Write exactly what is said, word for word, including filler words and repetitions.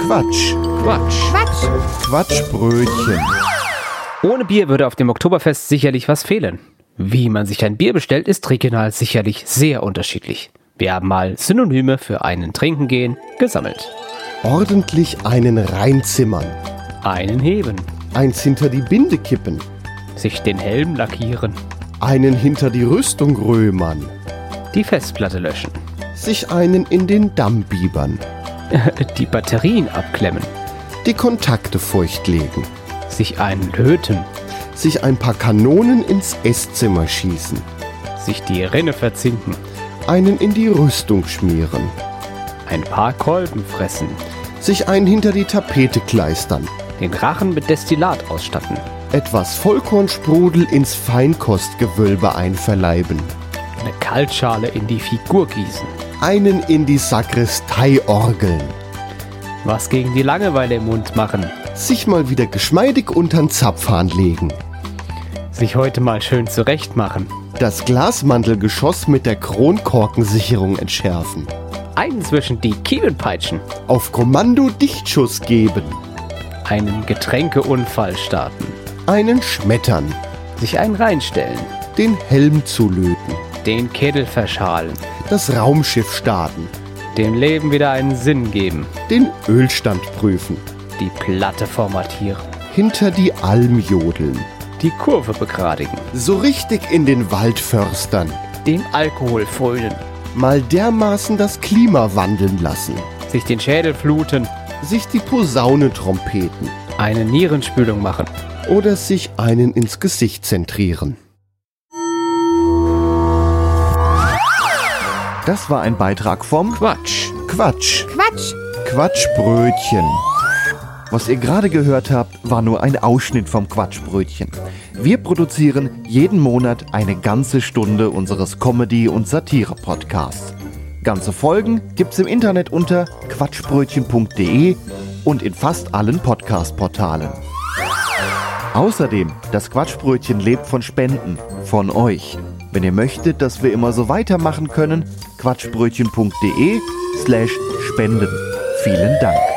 Quatsch. Quatsch. Quatsch. Quatschbrötchen. Ohne Bier würde auf dem Oktoberfest sicherlich was fehlen. Wie man sich ein Bier bestellt, ist regional sicherlich sehr unterschiedlich. Wir haben mal Synonyme für einen Trinken gehen gesammelt. Ordentlich einen reinzimmern. Einen heben. Eins hinter die Binde kippen. Sich den Helm lackieren. Einen hinter die Rüstung römern. Die Festplatte löschen. Sich einen in den Damm biebern. Die Batterien abklemmen. Die Kontakte feuchtlegen. Sich einen löten. Sich ein paar Kanonen ins Esszimmer schießen. Sich die Rinne verzinken. Einen in die Rüstung schmieren. Ein paar Kolben fressen. Sich einen hinter die Tapete kleistern. Den Rachen mit Destillat ausstatten. Etwas Vollkornsprudel ins Feinkostgewölbe einverleiben. Eine Kaltschale in die Figur gießen. Einen in die Sakristei orgeln. Was gegen die Langeweile im Mund machen. Sich mal wieder geschmeidig untern Zapfhahn legen. Sich heute mal schön zurecht machen. Das Glasmantelgeschoss mit der Kronkorkensicherung entschärfen. Einen zwischen die Kiemen peitschen. Auf Kommando Dichtschuss geben. Einen Getränkeunfall starten. Einen schmettern. Sich einen reinstellen. Den Helm zulöten. Den Kittel verschalen. Das Raumschiff starten. Dem Leben wieder einen Sinn geben. Den Ölstand prüfen. Die Platte formatieren. Hinter die Alm jodeln. Die Kurve begradigen. So richtig in den Wald förstern. Den Alkohol frönen. Mal dermaßen das Klima wandeln lassen. Sich den Schädel fluten. Sich die Posaune trompeten. Eine Nierenspülung machen. Oder sich einen ins Gesicht zentrieren. Das war ein Beitrag vom Quatsch. Quatsch. Quatsch. Quatschbrötchen. Was ihr gerade gehört habt, war nur ein Ausschnitt vom Quatschbrötchen. Wir produzieren jeden Monat eine ganze Stunde unseres Comedy- und Satire-Podcasts. Ganze Folgen gibt's im Internet unter quatschbrötchen punkt de und in fast allen Podcast-Portalen. Außerdem, das Quatschbrötchen lebt von Spenden, von euch. Wenn ihr möchtet, dass wir immer so weitermachen können, quatschbrötchen punkt de slash spenden. Vielen Dank.